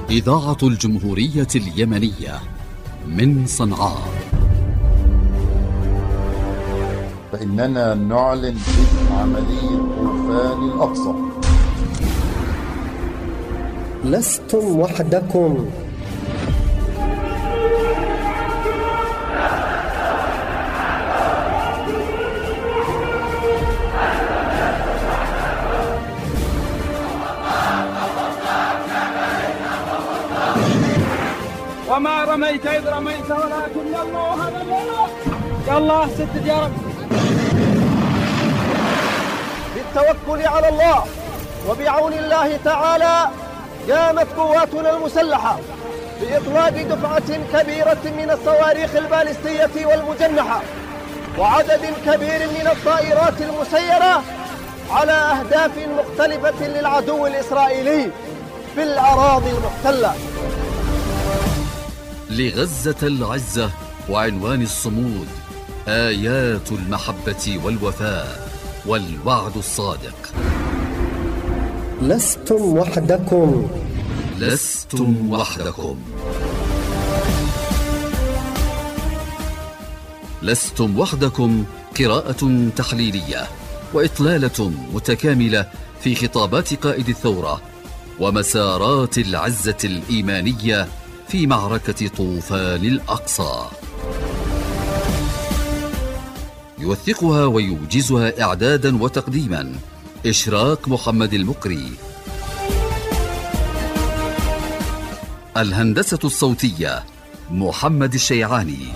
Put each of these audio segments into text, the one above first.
إذاعة الجمهورية اليمنية من صنعاء. فإننا نعلن عملية طوفان الأقصى. لستم وحدكم. وما رميت إذ رميت ولكن الله رمى. يا الله سدد يا رب. بالتوكل على الله وبعون الله تعالى قامت قواتنا المسلحة بإطلاق دفعة كبيرة من الصواريخ البالستية والمجنحة وعدد كبير من الطائرات المسيرة على أهداف مختلفة للعدو الإسرائيلي في الأراضي المحتلة. لغزة العزة وعنوان الصمود آيات المحبة والوفاء والوعد الصادق. لستم وحدكم. لستم وحدكم. لستم وحدكم قراءة تحليلية وإطلالة متكاملة في خطابات قائد الثورة ومسارات العزة الإيمانية في معركة طوفان الأقصى. يوثقها ويوجزها إعدادا وتقديما إشراق محمد المقري. الهندسة الصوتية محمد الشيعاني.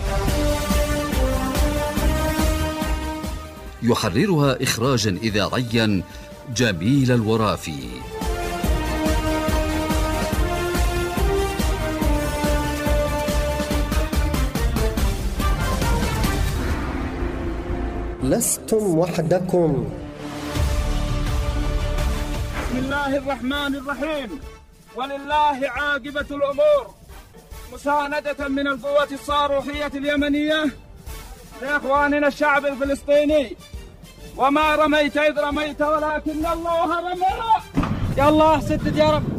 يحررها إخراجا إذاعيا جميل الورافي. لستم وحدكم. بسم الله الرحمن الرحيم. ولله عاقبة الأمور. مساندة من القوات الصاروخية اليمنية لإخواننا الشعب الفلسطيني. وما رميت إذ رميت ولكن الله رمى. يا الله سدد يا رب.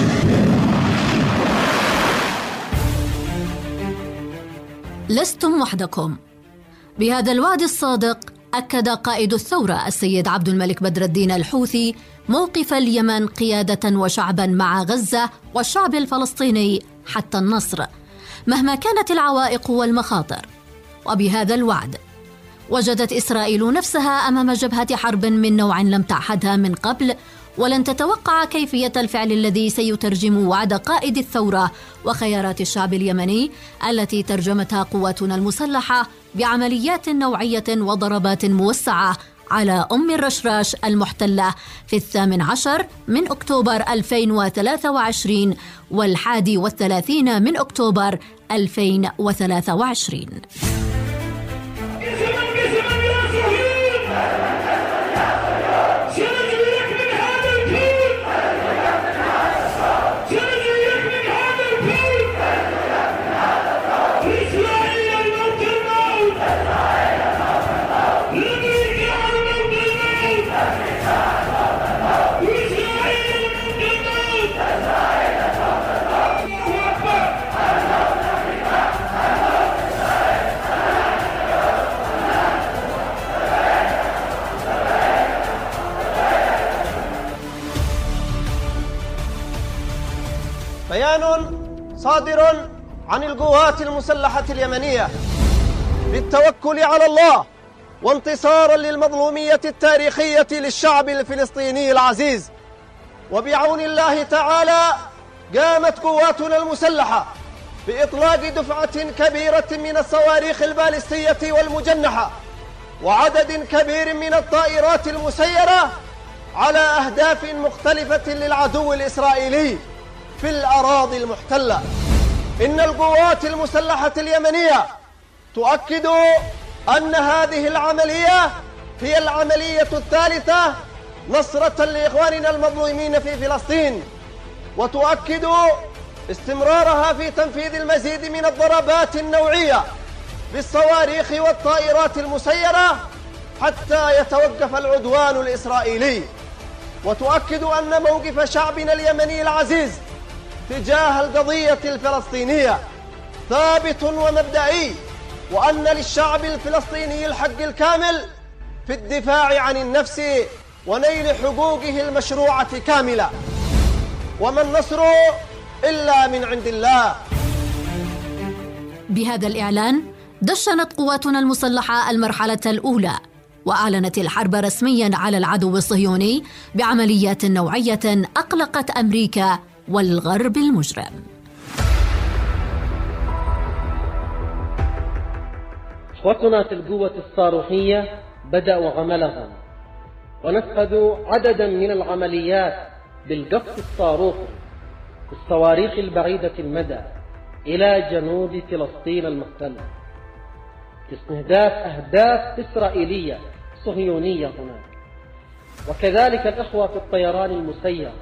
لستم وحدكم. بهذا الوعد الصادق أكد قائد الثورة السيد عبد الملك بدر الدين الحوثي موقف اليمن قيادة وشعبا مع غزة والشعب الفلسطيني حتى النصر مهما كانت العوائق والمخاطر. وبهذا الوعد وجدت إسرائيل نفسها أمام جبهة حرب من نوع لم تعهدها من قبل، ولن تتوقع كيفية الفعل الذي سيترجم وعد قائد الثورة وخيارات الشعب اليمني التي ترجمتها قواتنا المسلحة بعمليات نوعية وضربات موسعة على الرشراش المحتلة في 18 من أكتوبر 2023 و31 من أكتوبر 2023. بيان صادر عن القوات المسلحة اليمنية بالتوكل على الله وانتصارا للمظلومية التاريخية للشعب الفلسطيني العزيز. وبعون الله تعالى قامت قواتنا المسلحة بإطلاق دفعة كبيرة من الصواريخ البالستية والمجنحة وعدد كبير من الطائرات المسيرة على أهداف مختلفة للعدو الإسرائيلي في الأراضي المحتلة. إن القوات المسلحة اليمنية تؤكد أن هذه العملية هي العملية الثالثة نصرة لإخواننا المظلومين في فلسطين، وتؤكد استمرارها في تنفيذ المزيد من الضربات النوعية بالصواريخ والطائرات المسيرة حتى يتوقف العدوان الإسرائيلي. وتؤكد أن موقف شعبنا اليمني العزيز تجاه القضية الفلسطينية ثابت ومبدئي، وأن للشعب الفلسطيني الحق الكامل في الدفاع عن النفس ونيل حقوقه المشروعة كاملة، وما النصر إلا من عند الله. بهذا الإعلان دشنت قواتنا المسلحة المرحلة الأولى، وأعلنت الحرب رسمياً على العدو الصهيوني بعمليات نوعية أقلقت أمريكا والغرب المجرم. إخوتنا في القوة الصاروخية بدأوا عملهم، ونفذوا عدداً من العمليات بالقصف الصاروخي بالصواريخ البعيدة المدى إلى جنوب فلسطين المحتلة لاستهداف أهداف إسرائيلية صهيونية هناك، وكذلك الإخوة في الطيران المسير.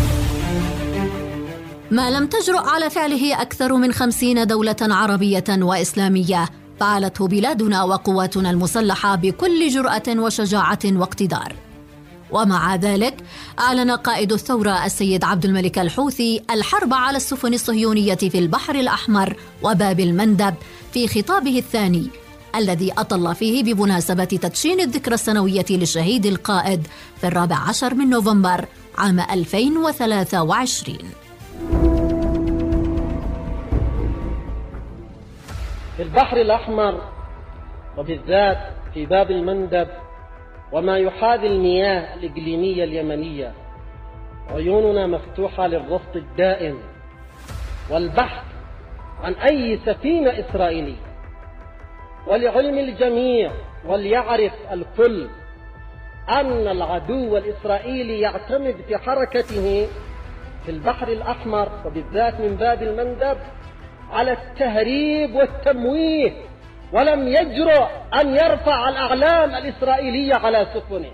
ما لم تجرؤ على فعله أكثر من 50 دولة عربية وإسلامية فعلته بلادنا وقواتنا المسلحة بكل جرأة وشجاعة واقتدار. ومع ذلك أعلن قائد الثورة السيد عبد الملك الحوثي الحرب على السفن الصهيونية في البحر الأحمر وباب المندب في خطابه الثاني، الذي أطل فيه بمناسبة تدشين الذكرى السنوية للشهيد القائد في 14 من نوفمبر عام 2023. في البحر الأحمر وبالذات في باب المندب وما يحاذي المياه الإقليمية اليمنية عيوننا مفتوحة للرصد الدائم والبحث عن أي سفينة إسرائيلية. ولعلم الجميع وليعرف الكل أن العدو الإسرائيلي يعتمد في حركته في البحر الأحمر وبالذات من باب المندب على التهريب والتمويه، ولم يجرؤ أن يرفع الأعلام الإسرائيلية على سفنه.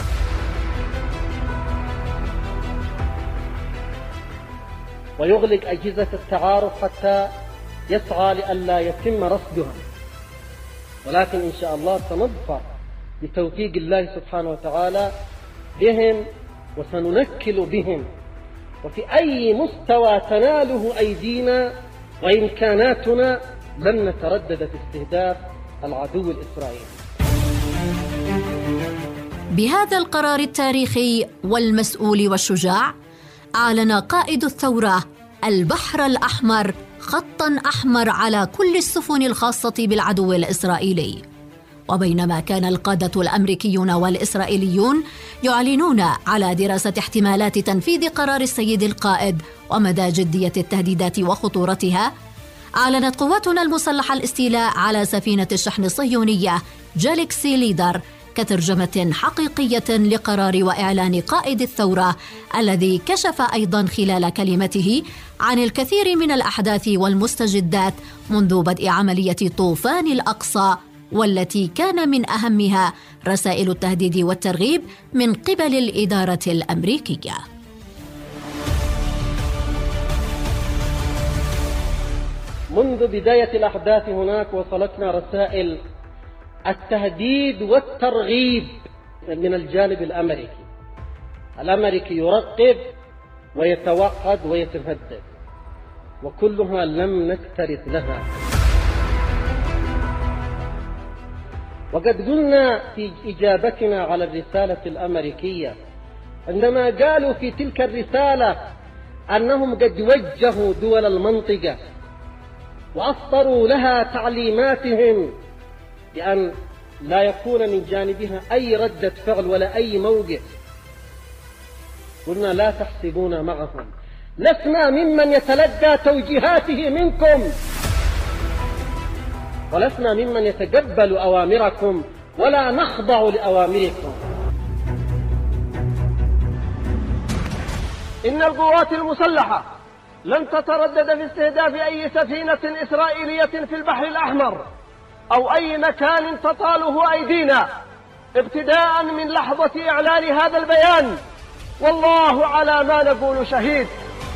ويغلق أجهزة التعارف حتى يسعى لئلا يتم رصدها، ولكن إن شاء الله سنظفر بتوفيق الله سبحانه وتعالى بهم، وسننكل بهم، وفي أي مستوى تناله أيدينا وإمكاناتنا لن نتردد في استهداف العدو الإسرائيلي. بهذا القرار التاريخي والمسؤول والشجاع أعلن قائد الثورة البحر الأحمر خطاً أحمر على كل السفن الخاصة بالعدو الإسرائيلي. وبينما كان القادة الأمريكيون والإسرائيليون يعلنون على دراسة احتمالات تنفيذ قرار السيد القائد ومدى جدية التهديدات وخطورتها، أعلنت قواتنا المسلحة الاستيلاء على سفينة الشحن الصهيونية جالكسي ليدر كترجمة حقيقية لقرار وإعلان قائد الثورة، الذي كشف أيضا خلال كلمته عن الكثير من الأحداث والمستجدات منذ بدء عملية طوفان الأقصى، والتي كان من أهمها رسائل التهديد والترغيب من قبل الإدارة الأمريكية. منذ بداية الأحداث هناك وصلتنا رسائل التهديد والترغيب من الجانب الأمريكي. الأمريكي يرقب ويتوعد ويتهدد، وكلها لم نكترث لها. وقد قلنا في إجابتنا على الرسالة الأمريكية عندما قالوا في تلك الرسالة أنهم قد وجهوا دول المنطقة وأصدروا لها تعليماتهم بأن لا يكون من جانبها أي ردة فعل ولا أي موقف، قلنا لا تحسبونا معهم، لسنا ممن يتلقى توجيهاته منكم، ولسنا ممن يتقبل أوامركم ولا نخضع لأوامركم. إن القوات المسلحة لن تتردد في استهداف أي سفينة إسرائيلية في البحر الأحمر أو أي مكان تطاله أيدينا، ابتداء من لحظة إعلان هذا البيان، والله على ما نقول شهيد.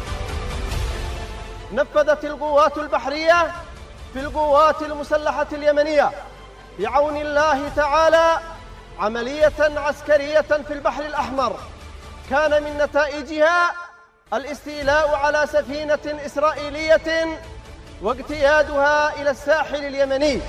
نفذت القوات البحرية في القوات المسلحة اليمنية بعون الله تعالى عملية عسكرية في البحر الأحمر كان من نتائجها الاستيلاء على سفينة إسرائيلية واجتيازها إلى الساحل اليمني.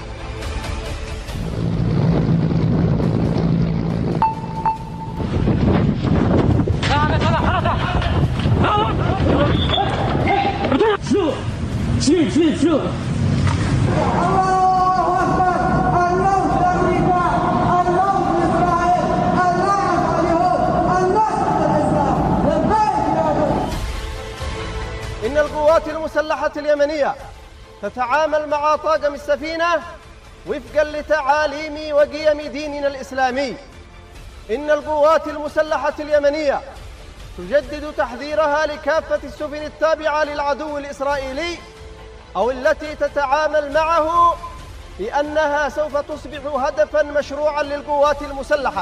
إن القوات المسلحة اليمنية تتعامل مع طاقم السفينة وفقا لتعاليم وقيم ديننا الإسلامي. إن القوات المسلحة اليمنية تجدد تحذيرها لكافة السفن التابعة للعدو الإسرائيلي أو التي تتعامل معه بأنها سوف تصبح هدفاً مشروعاً للقوات المسلحة.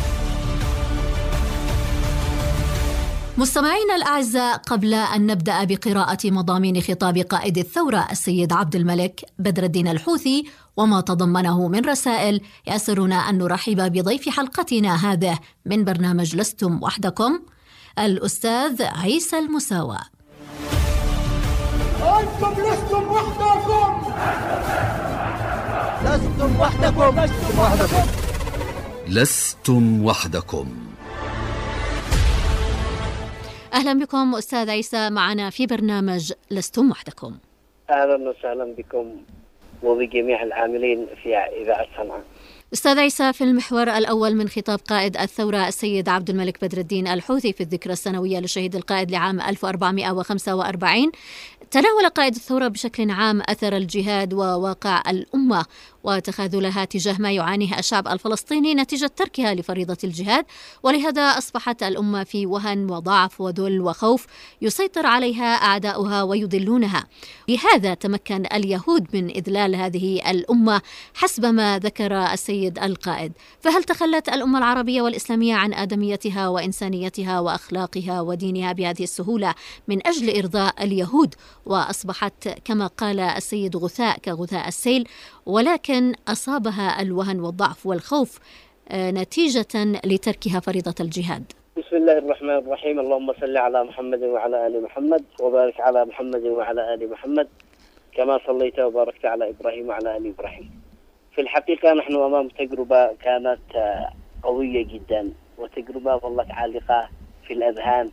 مستمعينا الأعزاء، قبل أن نبدأ بقراءة مضامين خطاب قائد الثورة السيد عبد الملك بدر الدين الحوثي وما تضمنه من رسائل، يسرنا أن نرحب بضيف حلقتنا هذه من برنامج لستم وحدكم، الأستاذ عيسى المساوى. أنتم لستم وحدكم، لستم وحدكم، لستم وحدكم، لستم وحدكم. أهلا بكم أستاذ عيسى معنا في برنامج لستم وحدكم. أهلا وسهلا بكم وبجميع العاملين في إذاعة صنعاء. أستاذ عيسى، في المحور الأول من خطاب قائد الثورة السيد عبد الملك بدر الدين الحوثي في الذكرى السنوية لشهيد القائد لعام 1445 تناول قائد الثورة بشكل عام أثر الجهاد وواقع الأمة وتخاذلها تجاه ما يعانيه الشعب الفلسطيني نتيجة تركها لفريضة الجهاد، ولهذا أصبحت الأمة في وهن وضعف وذل وخوف يسيطر عليها أعداؤها ويذلونها. لهذا تمكن اليهود من إذلال هذه الأمة حسب ما ذكر السيد القائد. فهل تخلت الأمة العربية والإسلامية عن آدميتها وإنسانيتها وأخلاقها ودينها بهذه السهولة من أجل إرضاء اليهود، وأصبحت كما قال السيد غثاء كغثاء السيل، ولكن أصابها الوهن والضعف والخوف نتيجة لتركها فريضة الجهاد؟ بسم الله الرحمن الرحيم. اللهم صل على محمد وعلى آل محمد وبارك على محمد وعلى آل محمد كما صليت وباركت على إبراهيم وعلى آل إبراهيم. في الحقيقة نحن أمام تجربة كانت قوية جدا، وتجربة ظلت عالقة في الأذهان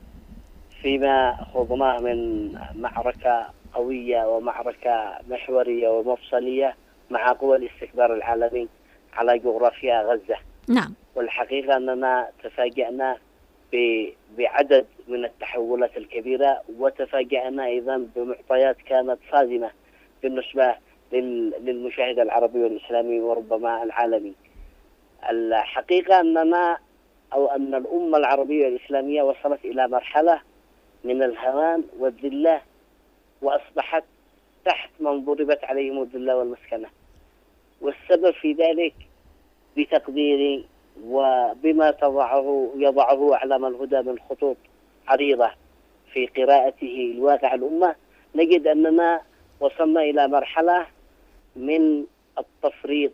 فيما خضناه من معركة قوية ومعركة محورية ومفصلية مع قوى الاستكبار العالمي على جغرافيا غزة. نعم. والحقيقة أننا تفاجأنا بعدد من التحولات الكبيرة، وتفاجأنا أيضا بمعطيات كانت صادمة بالنسبة للمشاهد العربي والإسلامي وربما العالمي. الحقيقة أننا أو أن الأمة العربية والإسلامية وصلت إلى مرحلة من الهوان والذلة، وأصبحت تحت من ضربت عليهم الذلة والمسكنة. والسبب في ذلك بتقديري وبما يضعه أعلام الهدى من خطوط عريضة في قراءته الواقع الأمة، نجد أننا وصلنا إلى مرحلة من التفريط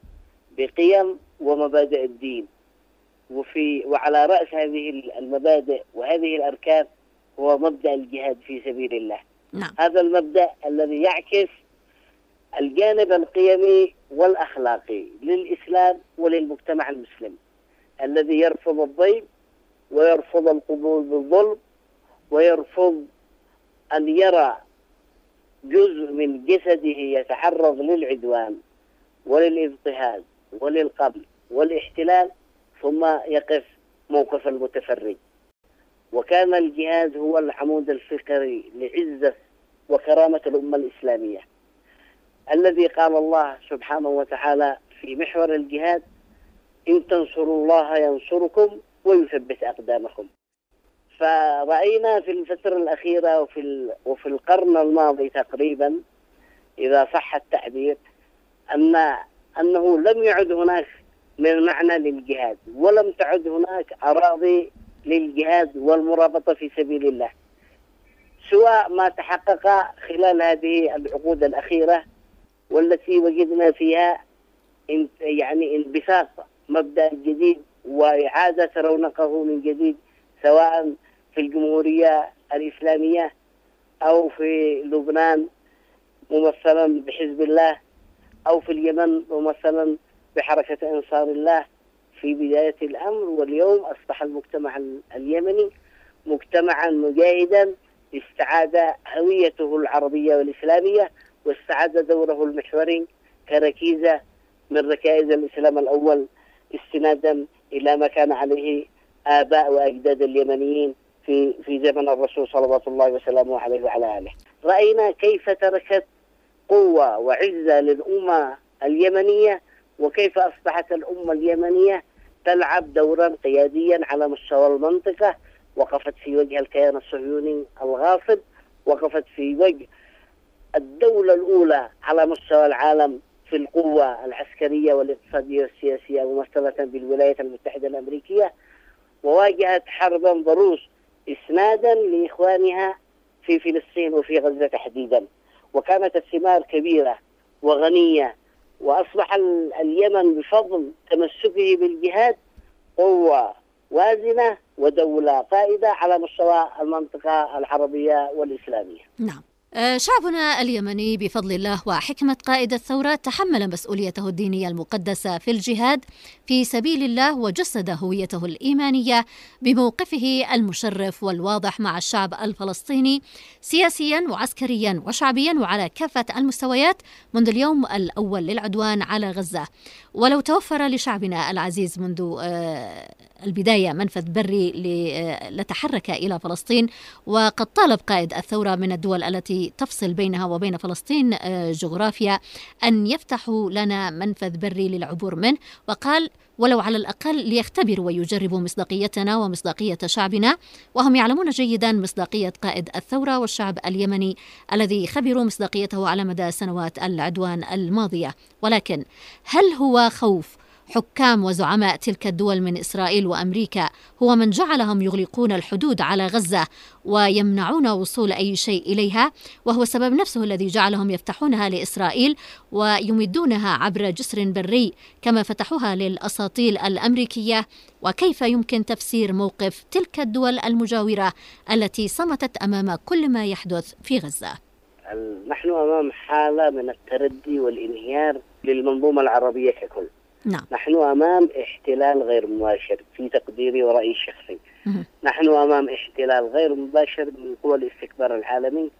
بقيم ومبادئ الدين، وعلى رأس هذه المبادئ وهذه الأركان هو مبدأ الجهاد في سبيل الله. نعم. هذا المبدأ الذي يعكس الجانب القيمي والأخلاقي للإسلام وللمجتمع المسلم، الذي يرفض الضيم ويرفض القبول بالظلم ويرفض أن يرى جزء من جسده يتعرض للعدوان وللاضطهاد وللقمع والاحتلال ثم يقف موقف المتفرج. وكان الجهاد هو العمود الفقري لعزة وكرامة الأمة الإسلامية، الذي قال الله سبحانه وتعالى في محور الجهاد: إن تنصروا الله ينصركم ويثبت أقدامكم. فرأينا في الفترة الأخيرة وفي القرن الماضي تقريبا إذا صح التعبير أنه لم يعد هناك من معنى للجهاد، ولم تعد هناك أراضي للجهاد والمرابطة في سبيل الله، سواء ما تحقق خلال هذه العقود الأخيرة والتي وجدنا فيها انبثاق مبدأ جديد وإعادة رونقه من جديد، سواء في الجمهورية الإسلامية أو في لبنان ممثلا بحزب الله أو في اليمن ممثلا بحركة أنصار الله في بداية الأمر. واليوم أصبح المجتمع اليمني مجتمعا مجاهدا استعاد هويته العربية والإسلامية واستعاد دوره المحوري كركيزة من ركائز الإسلام الأول استنادا إلى ما كان عليه آباء وأجداد اليمنيين في زمن الرسول صلوات الله وسلامه عليه وعلى آله. رأينا كيف تركت قوة وعزة للأمة اليمنية وكيف أصبحت الأمة اليمنية تلعب دورا قياديا على مستوى المنطقة. وقفت في وجه الكيان الصهيوني الغاصب، وقفت في وجه الدولة الأولى على مستوى العالم في القوة العسكرية والاقتصادية والسياسية ممثلة بالولايات المتحدة الأمريكية، وواجهت حربا ضروس إسنادا لإخوانها في فلسطين وفي غزة تحديدا، وكانت الثمار كبيرة وغنية. وأصبح اليمن بفضل تمسكه بالجهاد قوة وازنة ودولة قائدة على مستوى المنطقة العربية والإسلامية. نعم. شعبنا اليمني بفضل الله وحكمة قائد الثورة تحمل مسؤوليته الدينية المقدسة في الجهاد في سبيل الله، وجسد هويته الإيمانية بموقفه المشرف والواضح مع الشعب الفلسطيني سياسيا وعسكريا وشعبيا وعلى كافة المستويات منذ اليوم الأول للعدوان على غزة. ولو توفر لشعبنا العزيز منذ البداية منفذ بري لتحرك إلى فلسطين، وقد طالب قائد الثورة من الدول التي تفصل بينها وبين فلسطين جغرافيا أن يفتحوا لنا منفذ بري للعبور منه، وقال ولو على الأقل ليختبروا ويجربوا مصداقيتنا ومصداقية شعبنا، وهم يعلمون جيدا مصداقية قائد الثورة والشعب اليمني الذي خبروا مصداقيته على مدى سنوات العدوان الماضية. ولكن هل هو خوف حكام وزعماء تلك الدول من إسرائيل وأمريكا هو من جعلهم يغلقون الحدود على غزة ويمنعون وصول أي شيء إليها، وهو السبب نفسه الذي جعلهم يفتحونها لإسرائيل ويمدونها عبر جسر بري كما فتحوها للأساطيل الأمريكية؟ وكيف يمكن تفسير موقف تلك الدول المجاورة التي صمتت أمام كل ما يحدث في غزة؟ نحن أمام حالة من التردي والانهيار للمنظومة العربية ككل. نعم. نحن أمام احتلال غير مباشر في تقديري ورأيي الشخصي. نحن أمام احتلال غير مباشر من قوى الاستكبار العالمي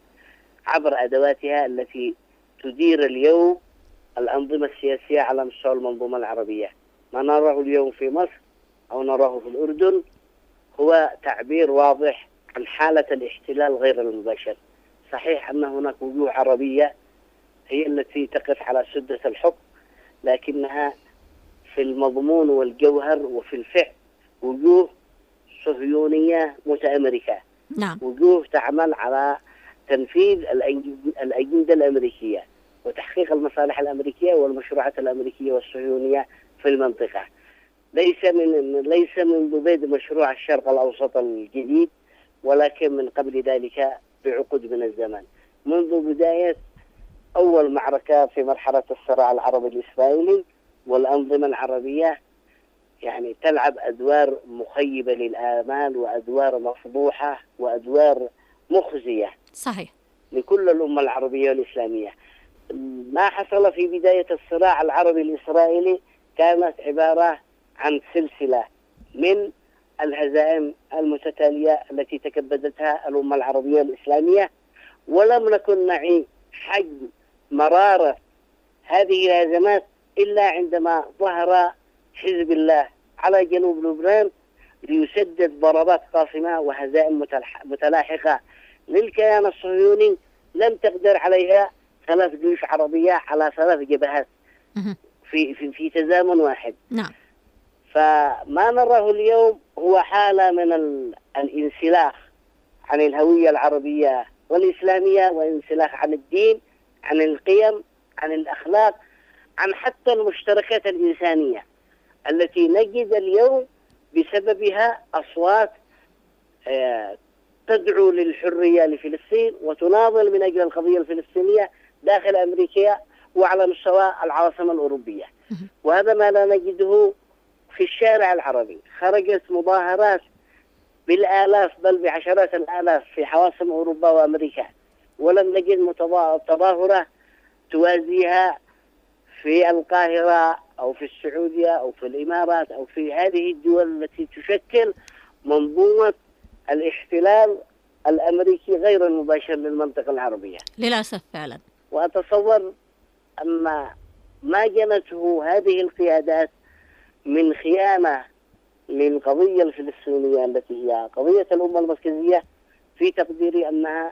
عبر أدواتها التي تدير اليوم الأنظمة السياسية على مستوى المنظومة العربية. ما نراه اليوم في مصر أو نراه في الأردن هو تعبير واضح عن حالة الاحتلال غير المباشر. صحيح أن هناك وجوه عربية هي التي تقف على سدة الحكم، لكنها في المضمون والجوهر وفي الفعل وجوه صهيونية متأمركة. نعم. وجوه تعمل على تنفيذ الأجندة الأمريكية وتحقيق المصالح الأمريكية والمشروعات الأمريكية والصهيونية في المنطقة. ليس من بدء مشروع الشرق الأوسط الجديد، ولكن من قبل ذلك بعقود من الزمن، منذ بداية أول معركة في مرحلة الصراع العربي الإسرائيلي. والأنظمة العربية يعني تلعب أدوار مخيبة للآمال وأدوار مفضوحة وأدوار مخزية. صحيح. لكل الأمة العربية والإسلامية. ما حصل في بداية الصراع العربي الإسرائيلي كانت عبارة عن سلسلة من الهزائم المتتالية التي تكبدتها الأمة العربية الإسلامية، ولم نكن نعي حجم مرارة هذه الهزمات إلا عندما ظهر حزب الله على جنوب لبنان ليسدد ضربات قاصمة وهزائم متلاحقة للكيان الصهيوني لم تقدر عليها 3 جيوش عربية على 3 جبهات في تزامن واحد. نعم. فما نراه اليوم هو حالة من الانسلاخ عن الهوية العربية والإسلامية، وانسلاخ عن الدين، عن القيم، عن الأخلاق، عن حتى المشتركات الإنسانية التي نجد اليوم بسببها أصوات تدعو للحرية لفلسطين وتناضل من أجل القضية الفلسطينية داخل أمريكا وعلى مستوى العاصمة الأوروبية. وهذا ما لا نجده في الشارع العربي. خرجت مظاهرات بالآلاف بل بعشرات الآلاف في عواصم أوروبا وأمريكا، ولم نجد تظاهرة توازيها في القاهرة أو في السعودية أو في الإمارات أو في هذه الدول التي تشكل منظومة الاحتلال الأمريكي غير المباشر للمنطقة العربية للأسف فعلا. وأتصور أن ما جنته هذه القيادات من خيانة للقضية الفلسطينية التي هي قضية الأمة المركزية في تقديري أنها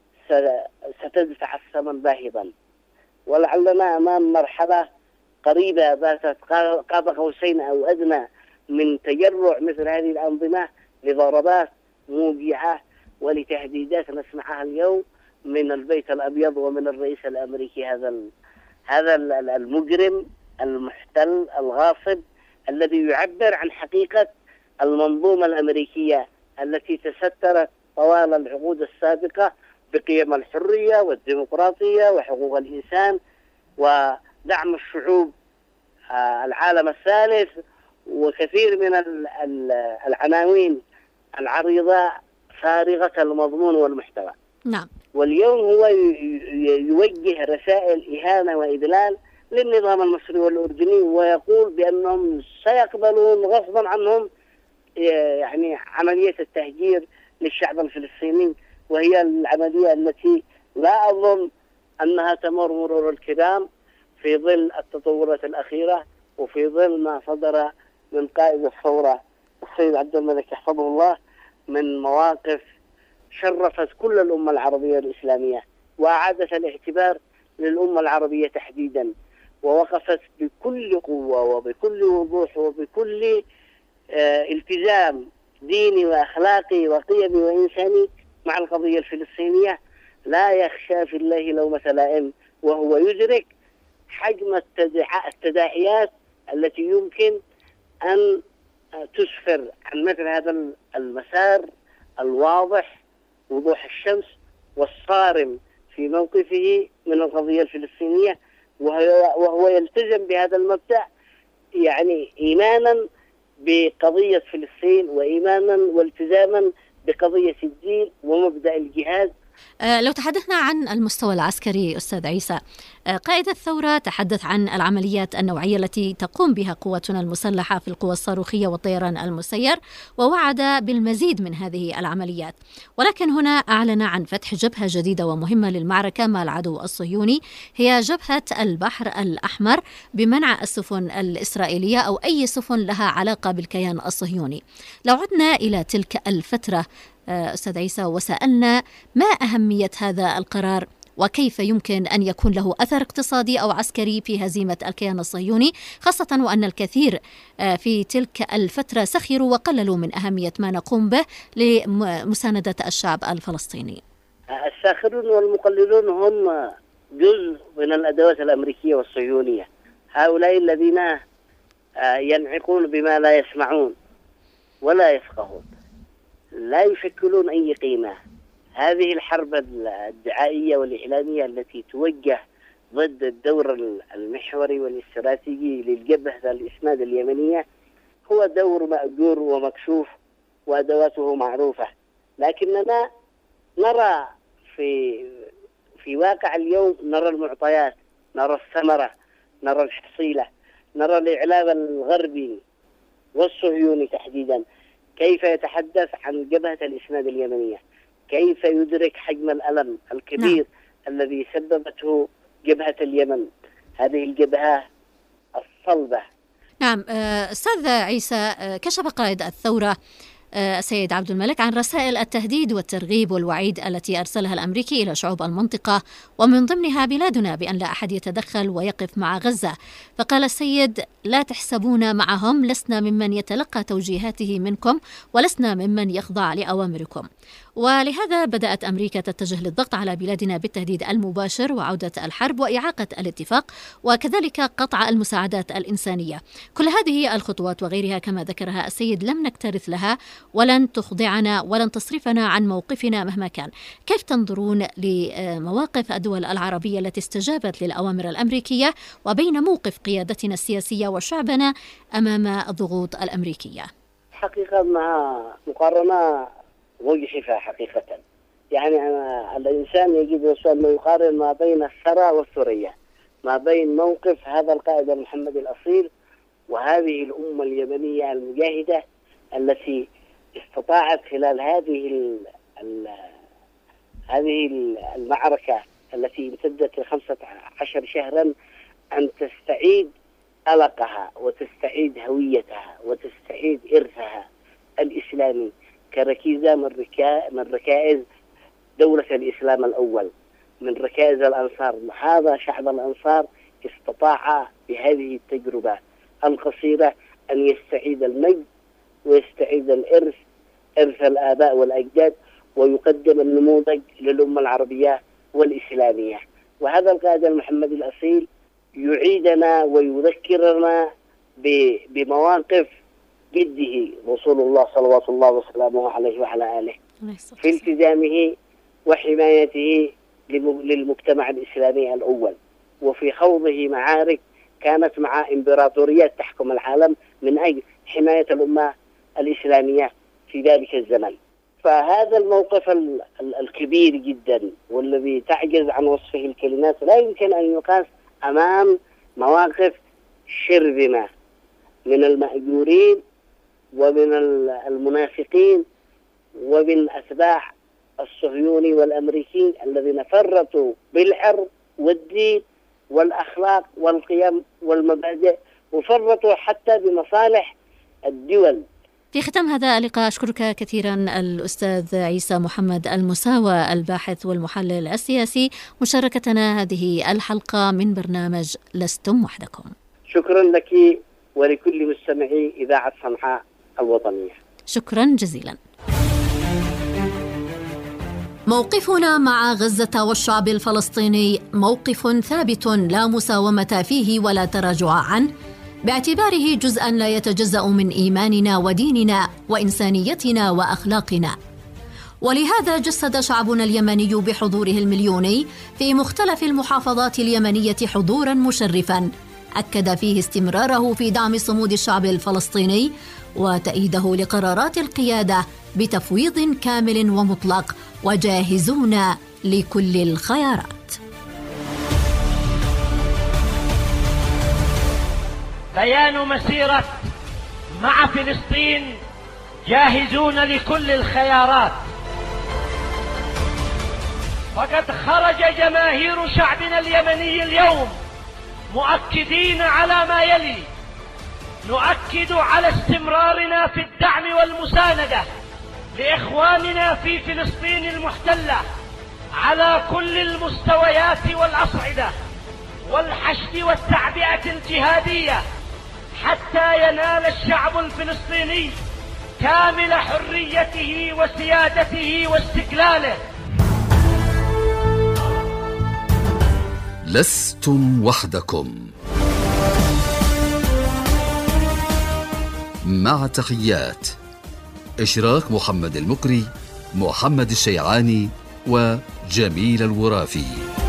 ستدفع الثمن باهظا، ولعلنا أمام مرحلة قريبة باتت قاب قوسين أو أدنى من تجرع مثل هذه الأنظمة لضربات موجعة ولتهديدات نسمعها اليوم من البيت الأبيض ومن الرئيس الأمريكي هذا المجرم المحتل الغاصب الذي يعبر عن حقيقة المنظومة الأمريكية التي تسترت طوال العقود السابقة بقيم الحرية والديمقراطية وحقوق الإنسان ودعم الشعوب العالم الثالث وكثير من العناوين العريضة فارغة المضمون والمحتوى. نعم. واليوم هو يوجه رسائل إهانة وإذلال للنظام المصري والأردني، ويقول بأنهم سيقبلون غصبا عنهم يعني عملية التهجير للشعب الفلسطيني، وهي العملية التي لا أظن أنها تمر مرور الكرام في ظل التطورات الأخيرة وفي ظل ما صدر من قائد الثورة السيد عبد الملك يحفظه الله من مواقف شرفت كل الأمة العربية الإسلامية وأعادت الاعتبار للأمة العربية تحديدا، ووقفت بكل قوة وبكل وضوح وبكل التزام ديني وأخلاقي وقيمي وإنساني مع القضية الفلسطينية، لا يخشى في الله لومة لائم، وهو يدرك حجم التداعيات التي يمكن أن تسفر عن مثل هذا المسار الواضح وضوح الشمس والصارم في موقفه من القضية الفلسطينية، وهو يلتزم بهذا المبدأ يعني إيمانا بقضية فلسطين وإيمانا والتزاما بقضية الدين ومبدأ الجهاد. لو تحدثنا عن المستوى العسكري أستاذ عيسى، قائد الثورة تحدث عن العمليات النوعية التي تقوم بها قواتنا المسلحة في القوى الصاروخية والطيران المسير، ووعد بالمزيد من هذه العمليات، ولكن هنا أعلن عن فتح جبهة جديدة ومهمة للمعركة مع العدو الصهيوني، هي جبهة البحر الأحمر بمنع السفن الإسرائيلية أو أي سفن لها علاقة بالكيان الصهيوني. لو عدنا إلى تلك الفترة أستاذ عيسى وسألنا ما أهمية هذا القرار وكيف يمكن أن يكون له أثر اقتصادي أو عسكري في هزيمة الكيان الصهيوني، خاصة وأن الكثير في تلك الفترة سخروا وقللوا من أهمية ما نقوم به لمساندة الشعب الفلسطيني. الساخرون والمقللون هم جزء من الأدوات الأمريكية والصهيونية، هؤلاء الذين ينعقون بما لا يسمعون ولا يفقهون، لا يشكلون أي قيمة. هذه الحرب الدعائية والإعلامية التي توجه ضد الدور المحوري والاستراتيجي للجبهة الإسناد اليمنية هو دور مأجور ومكشوف وأدواته معروفة، لكننا نرى في واقع اليوم، نرى المعطيات، نرى الثمرة، نرى الحصيلة، نرى الإعلام الغربي والصهيوني تحديدا كيف يتحدث عن جبهة الإسناد اليمنية، كيف يدرك حجم الألم الكبير الذي سببته جبهة اليمن، هذه الجبهة الصلبة. نعم أستاذ عيسى، كشف قائد الثورة السيد عبد الملك عن رسائل التهديد والترغيب والوعيد التي أرسلها الأمريكي إلى شعوب المنطقة ومن ضمنها بلادنا بأن لا أحد يتدخل ويقف مع غزة، فقال السيد: لا تحسبون معهم، لسنا ممن يتلقى توجيهاته منكم ولسنا ممن يخضع لأوامركم. ولهذا بدأت أمريكا تتجه للضغط على بلادنا بالتهديد المباشر وعودة الحرب وإعاقة الاتفاق وكذلك قطع المساعدات الإنسانية. كل هذه الخطوات وغيرها كما ذكرها السيد لم نكترث لها ولن تخضعنا ولن تصرفنا عن موقفنا مهما كان. كيف تنظرون لمواقف الدول العربية التي استجابت للأوامر الأمريكية وبين موقف قيادتنا السياسية وشعبنا أمام الضغوط الأمريكية؟ حقيقة أنها مقارنة مجحفة حقيقة. يعني أنا الإنسان يجد نفسه أنه يقارن ما بين الثرى والثريا، ما بين موقف هذا القائد المحمدي الأصيل وهذه الأمة اليمنية المجاهدة التي استطاعت خلال هذه المعركة التي امتدت 15 شهرا أن تستعيد ألقها وتستعيد هويتها وتستعيد إرثها الإسلامي كركيزة من ركائز دولة الإسلام الأول، من ركائز الأنصار. هذا شعب الأنصار استطاع بهذه التجربة القصيرة أن يستعيد المجد ويستعيد الإرث، إرث الآباء والأجداد، ويقدم النموذج للأمة العربية والإسلامية. وهذا القائد المحمدي الأصيل يعيدنا ويذكرنا بمواقف جده رسول الله صلوات الله وسلامه عليه وعلى آله في التزامه وحمايته للمجتمع الإسلامي الأول، وفي خوضه معارك كانت مع إمبراطوريات تحكم العالم من أجل حماية الأمة الإسلامية في ذلك الزمن. فهذا الموقف الكبير جدا والذي تعجز عن وصفه الكلمات لا يمكن أن يقاس أمام مواقف شرذمة من المأجورين ومن المنافقين ومن أتباع الصهيوني والأمريكي الذين فرطوا بالعرض والدين والأخلاق والقيم والمبادئ، وفرطوا حتى بمصالح الدول. في ختام هذا اللقاء أشكرك كثيرا الأستاذ عيسى محمد المساوى، الباحث والمحلل السياسي، مشاركتنا هذه الحلقة من برنامج لستم وحدكم. شكرا لك ولكل مستمعي إذاعة صنعاء الوطنية. شكرا جزيلا. موقفنا مع غزة والشعب الفلسطيني موقف ثابت لا مساومة فيه ولا تراجع عنه، باعتباره جزءاً لا يتجزأ من إيماننا وديننا وإنسانيتنا وأخلاقنا. ولهذا جسد شعبنا اليمني بحضوره المليوني في مختلف المحافظات اليمنية حضوراً مشرفاً أكد فيه استمراره في دعم صمود الشعب الفلسطيني وتأييده لقرارات القيادة بتفويض كامل ومطلق، وجاهزون لكل الخيارات. بيان مسيرة مع فلسطين، جاهزون لكل الخيارات. وقد خرج جماهير شعبنا اليمني اليوم مؤكدين على ما يلي: نؤكد على استمرارنا في الدعم والمساندة لإخواننا في فلسطين المحتلة على كل المستويات والأصعدة، والحشد والتعبئة الجهادية حتى ينال الشعب الفلسطيني كامل حريته وسيادته واستقلاله. لستم وحدكم. مع تحيات إشراك محمد المكري، محمد الشيعاني وجميل الورافي.